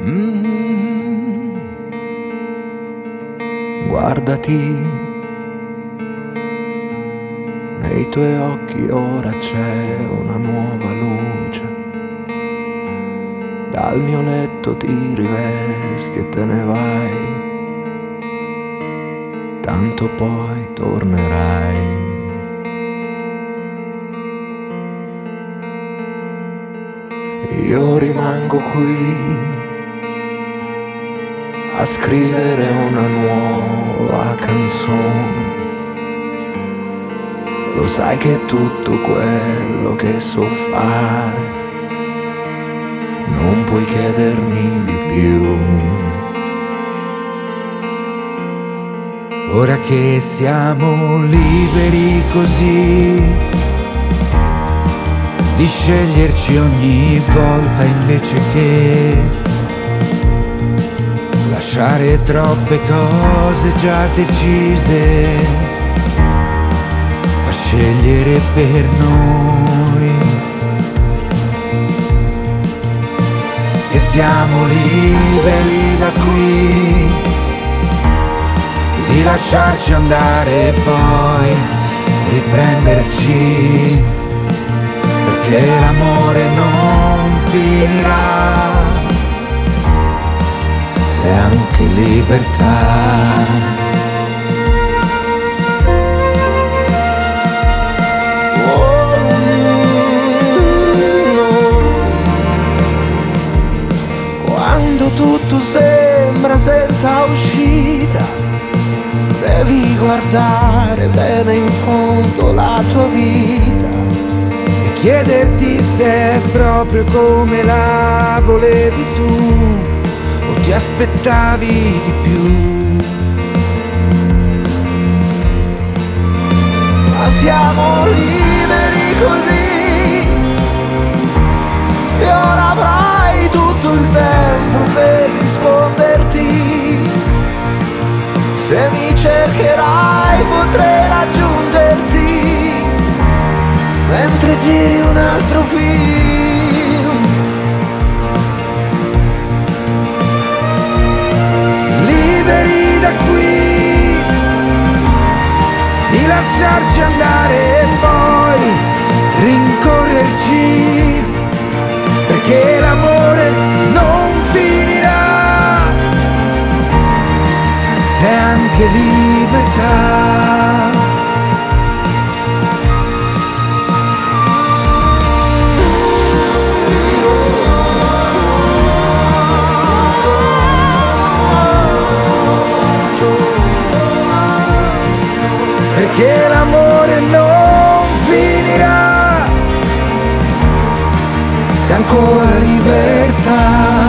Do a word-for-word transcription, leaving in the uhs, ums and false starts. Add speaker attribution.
Speaker 1: Mm. Guardati, nei tuoi occhi ora c'è una nuova luce. Dal mio letto ti rivesti e te ne vai, tanto poi tornerai. Io rimango qui a scrivere una nuova canzone. Lo sai che tutto quello che so fare non puoi chiedermi di più.
Speaker 2: Ora che siamo liberi così di sceglierci ogni volta invece che lasciare troppe cose già decise a scegliere per noi, che siamo liberi da qui di lasciarci andare e poi riprenderci, perché l'amore non finirà se anche libertà.
Speaker 1: Quando tutto sembra senza uscita, devi guardare bene in fondo la tua vita
Speaker 2: e chiederti se è proprio come la volevi tu o ti aspettavi di più.
Speaker 1: Ma siamo liberi così, e ora avrai tutto il tempo per risponderti. Se mi cercherai potrei raggiungerti mentre giri un altro film.
Speaker 2: Liberi da qui di lasciarci andare e poi rincorrerci, perché l'amore non finirà se anche libertà. Perché l'amore non finirà se ancora libertà.